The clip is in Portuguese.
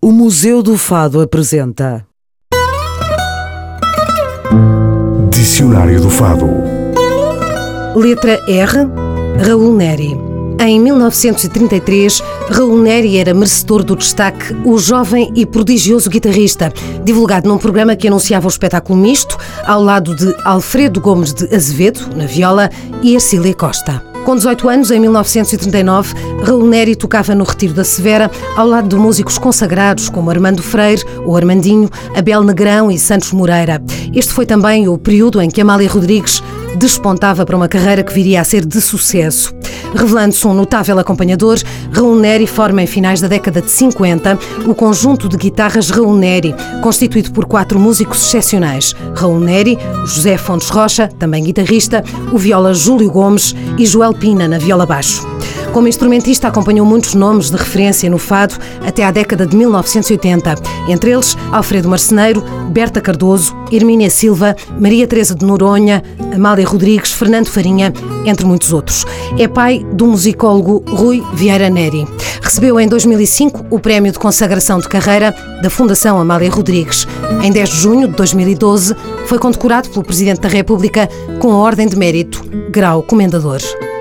O Museu do Fado apresenta Dicionário do Fado. Letra R. Raul Neri. Em 1933, Raul Neri era merecedor do destaque O Jovem e Prodigioso Guitarrista, divulgado num programa que anunciava o espetáculo misto, ao lado de Alfredo Gomes de Azevedo, na viola, e Ercília Costa. Com 18 anos, em 1939, Raul Neri tocava no Retiro da Severa, ao lado de músicos consagrados como Armando Freire, ou Armandinho, Abel Negrão e Santos Moreira. Este foi também o período em que Amália Rodrigues despontava para uma carreira que viria a ser de sucesso. Revelando-se um notável acompanhador, Raul Neri forma em finais da década de 50 o conjunto de guitarras Raul Neri, constituído por 4 músicos excepcionais: Raul Neri, José Fontes Rocha, também guitarrista, o viola Júlio Gomes e Joel Pina na viola baixo. Como instrumentista, acompanhou muitos nomes de referência no fado até à década de 1980, entre eles Alfredo Marceneiro, Berta Cardoso, Hermínia Silva, Maria Teresa de Noronha, Amália Rodrigues, Fernando Farinha, entre muitos outros. É pai do musicólogo Rui Vieira Neri. Recebeu em 2005 o Prémio de Consagração de Carreira da Fundação Amália Rodrigues. Em 10 de junho de 2012, foi condecorado pelo Presidente da República com a Ordem de Mérito, grau Comendador.